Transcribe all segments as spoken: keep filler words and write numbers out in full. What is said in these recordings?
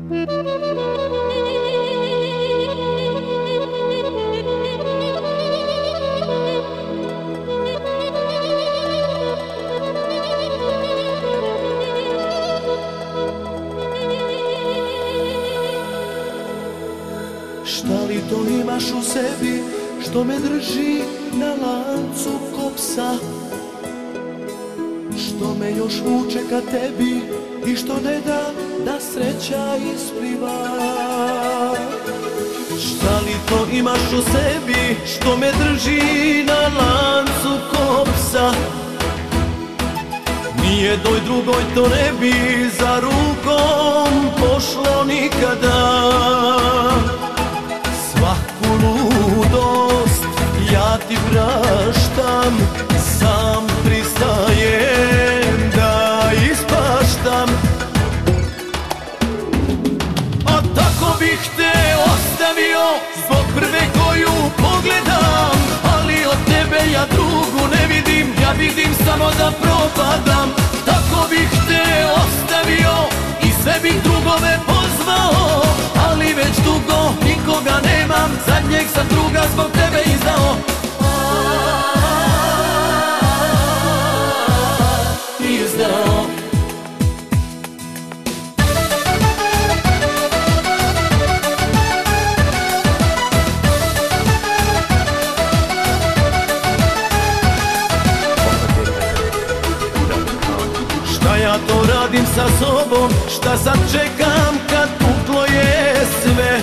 Šta li to imaš u sebi što me drži na lancu ko psa, što me još vuče ka tebi i što ne da da sreća ispliva? Šta li to imaš u sebi što me drži na lancu ko psa? Nijednoj drugoj to ne bi za rukom pošlo nikada. Svaku ludost ja ti praštam, sam pristajem da ispaštam. A tako bih te ostavio zbog prve koju pogledam, ali od tebe ja drugu ne vidim, ja vidim samo da propadam. Tako bih te ostavio i sve bih drugove pozvao, ali već dugo nikoga nemam, zadnjeg sam druga zbog tebe izdao. Izdao. Šta ja to radim sa sobom, šta sad čekam kad puklo je sve?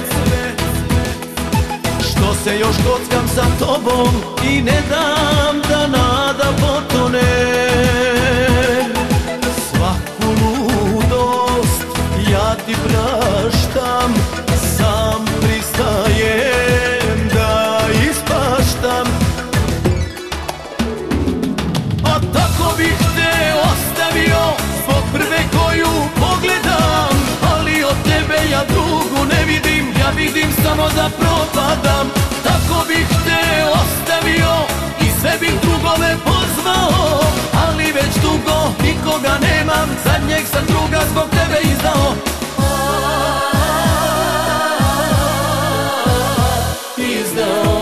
Što se još kockam sa tobom i ne dam da nada potone? Svaku ludost ja ti praštam, sam pristajem da ispaštam. A tako bih te ostavio zbog prve koju pogledam, ali od tebe ja drugu ne vidim, ja vidim samo da propadam. Tako bih te ostavio i sve bih drugove pozvao, ali već dugo nikoga nemam, zadnjeg sam druga zbog tebe izdao. Izdao.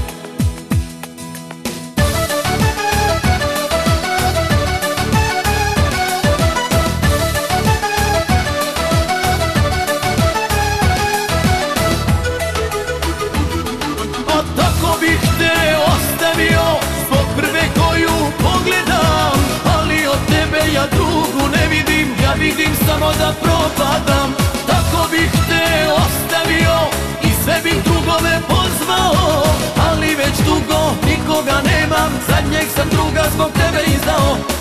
Tako bih te ostavio zbog prve koju pogledam, ali od tebe ja drugu ne vidim, ja vidim samo da propadam. Tako bih te ostavio i sve bih drugove pozvao, ali već dugo nikoga nemam, zadnjeg sam druga zbog tebe izdao.